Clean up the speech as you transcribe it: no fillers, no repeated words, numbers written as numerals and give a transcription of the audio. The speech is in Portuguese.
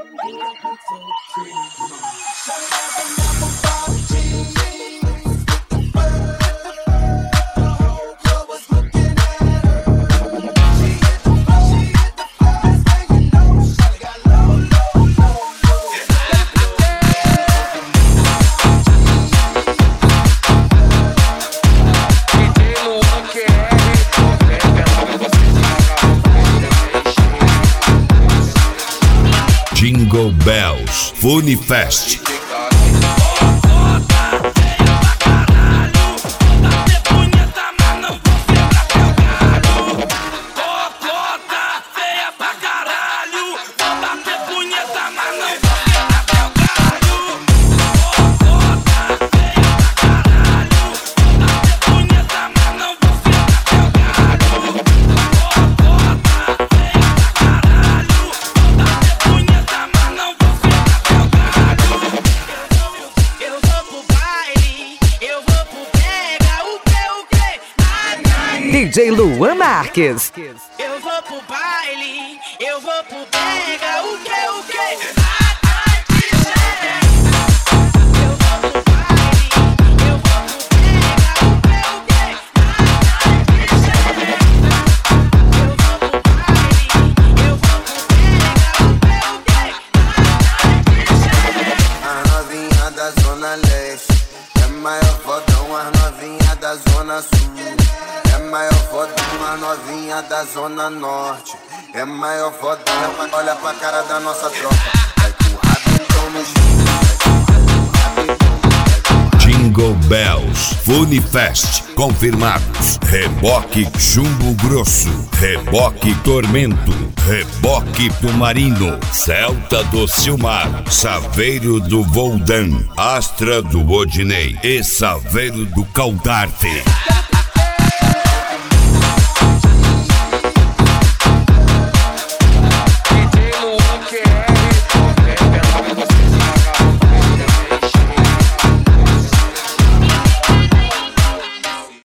Jingle Bells Funifest. DJ Luan Marques. Eu vou pro baile, eu vou pro pega, o que? A novinha da Zona Leste é maior fodão, as novinha da Zona Sul é maior fodão, as novinha da Zona Norte é maior fodão. Olha pra cara da nossa tropa, vai com o rabetão no chão. Jingle Bells Funifest confirmados. Reboque Chumbo Grosso, Reboque Tormento, Reboque Tumarino, Celta do Silmar, Saveiro do Voldan, Astra do Odinei e Saveiro do Caldarte.